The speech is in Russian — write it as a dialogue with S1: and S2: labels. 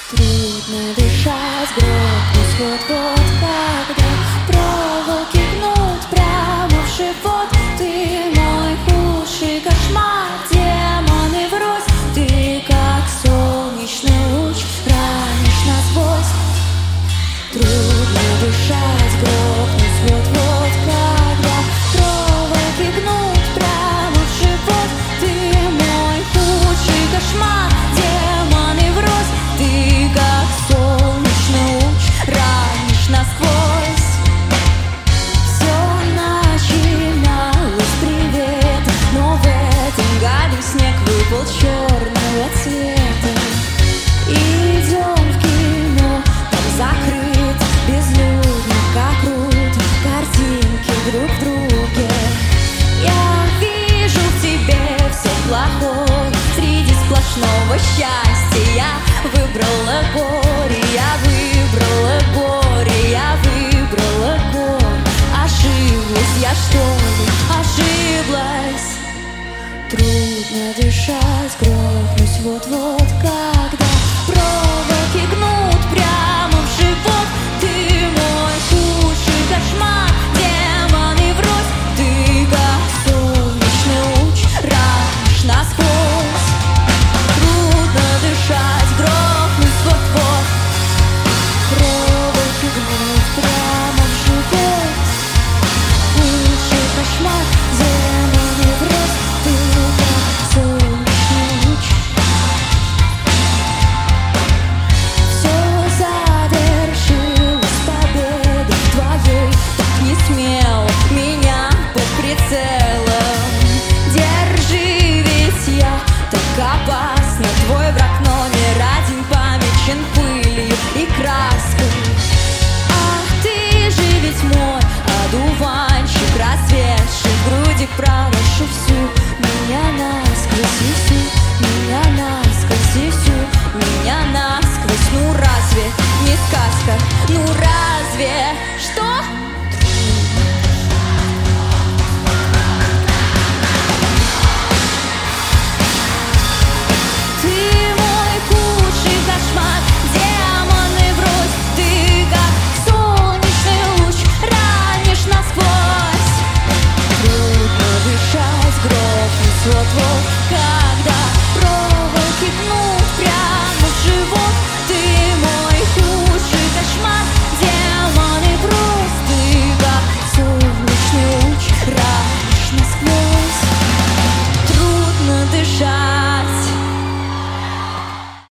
S1: Трудно дышать, грохнусь вот-вот, когда проволоки гнут прямо в живот. Ты мой худший кошмар, демоны врозь. Ты как солнечный луч, ранишь насквозь. Трудно дышать, грохнусь вот-вот, когда проволоки гнут прямо в живот. Ты мой худший кошмар, демоны врозь. Ты как солнечный луч, ранишь насквозь. Все начиналось с привета, но в этом году снег выпал черного цвета. Идем в кино, там закрыт, безлюдно, как круто, картинки друг в друге. Я вижу в тебе все плохое, среди сплошного счастья я выбрала горе, я выбрала горе, я выбрала горе. Ошиблась я, что ли, ошиблась? Трудно дышать, грохнусь вот-вот, когда проволоки гнут прямо в живот. Ты мой худший кошмар, демоны врозь. Ты как солнечный луч, ранишь насквозь. Трудно дышать, грохнусь вот-вот, проволоки гнут прямо в живот. Худший кошмар, демоны врозь. Ты как солнечный луч. Все завершилось победой твоей, так не смело меня под прицелом. Держи, ведь я так опасна, твой враг номер один помечен пылью и краской. Ах, ты же ведь мой одуванчик, разведший в груди пророшу всю меня насквозь.